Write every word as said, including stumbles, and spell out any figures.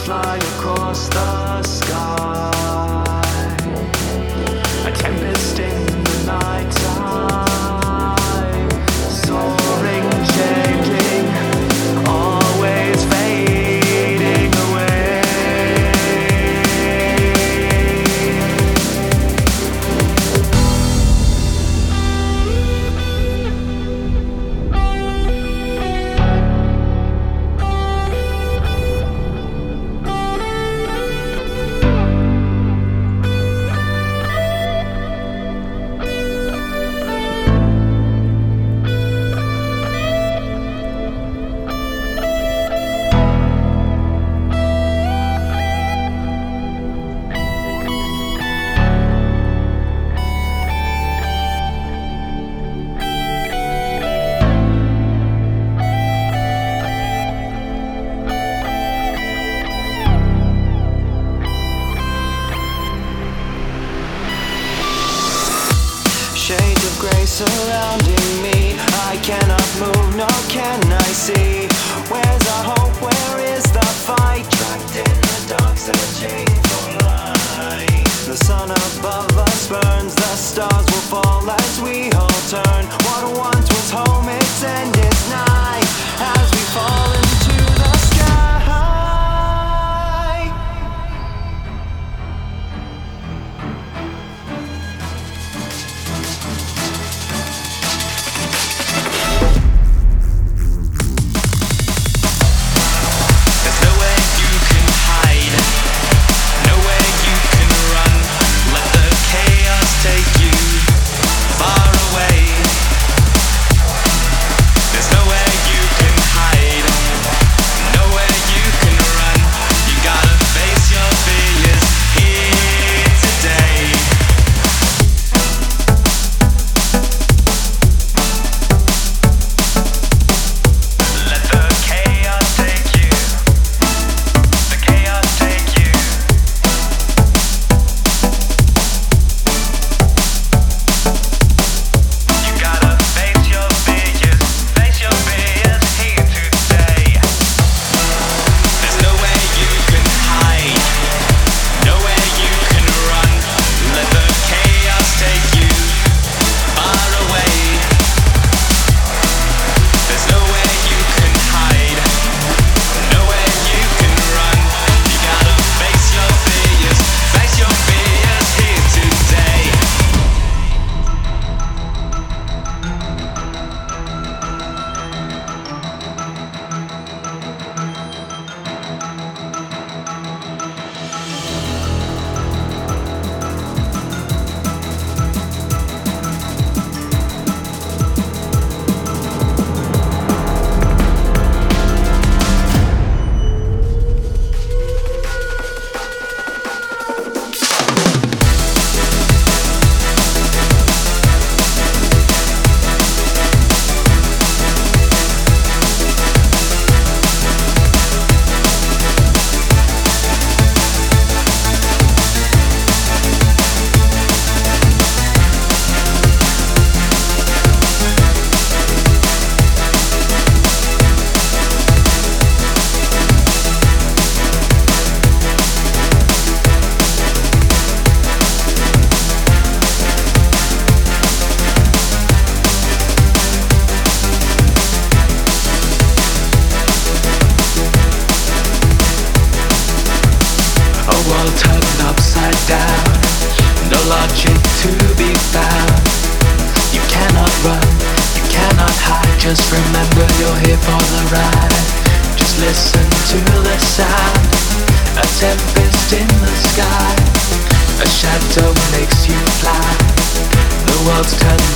fly across the sky. A tempest in the night time, soaring, changing, always fading away. Shades of grey surrounding me. I cannot move, nor can I see. Where's our hope? Where is the fight? Trapped in the dark, searching for light. The sun above us burns, the stars will fall as we all turn. What once was home, its end is nigh, as we fall into the sky. Turned upside down, no logic to be found. You cannot run, you cannot hide. Just remember you're here for the ride. Just listen to the sound, a tempest in the sky. A shadow makes you fly. The world's turned